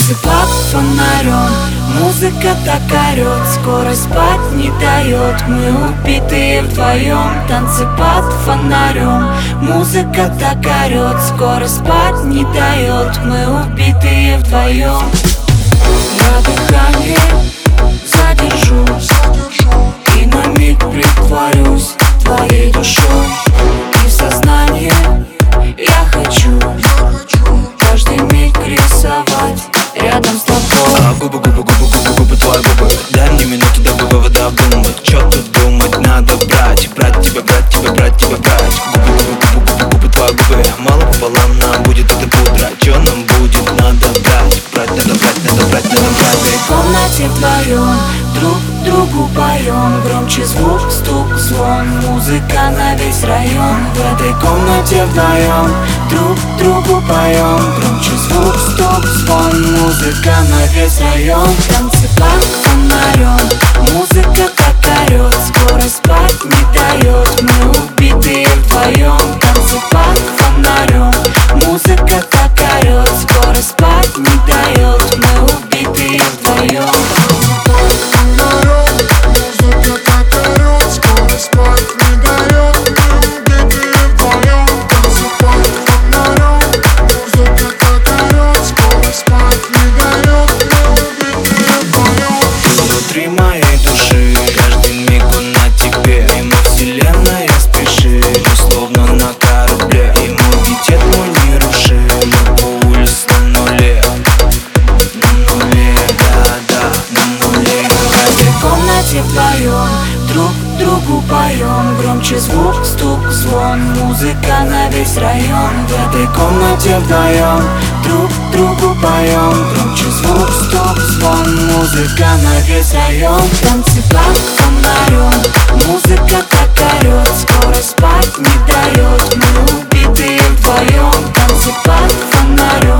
Танцы под фонарем, музыка так орет, скорость спать не дает. Мы убитые вдвоем. Танцы под фонарем, музыка так орет, скорость спать не дает. Мы убитые вдвоем. Я дыхание задержусь и на миг притворюсь твоей душой. И в сознании я хочу каждый миг рисовать рядом с тобой. Губы, губы, губы, губы, губы, твои губы. Дай мне минуту, дабы вывода обдумать. Чё тут думать, надо брать. Брать тебя, брать тебя, брать тебя, брать. Губы, губы, губы, губы, губы, твои губы. Мало пополам нам будет это пудра. Чё нам будет, надо брать. Брать, надо брать, надо брать, надо брать. В этой комнате вдвоем друг другу поем. Громче звук, стук, звон, музыка на весь район. В этой комнате вдвоем друг другу поем. Громче звук, стук, звон, музыка на весь район. Танцы под фонарем, музыка так орет, скорость спать не дает. Мы убитые вдвоем. Танцы под фонарем, музыка так орет, скорость спать не дает. Мы убитые вдвоем. Внутри моей души каждый миг он на тебе. Мимо вселенная спешит, мы словно на корабле. Иммунитет мой нерушим, по улице на нуле. На нуле, да-да, на нуле. В этой комнате вдвоем друг другу поем. Громче звук, стук, звон, музыка на весь район. В этой комнате вдвоем друг другу поем. Громче звук, стук, звон, музыка на весь район. Танцы под фонарем, музыка так орет, скорость спать не дает. Мы убитые вдвоем. Танцы под фонарем,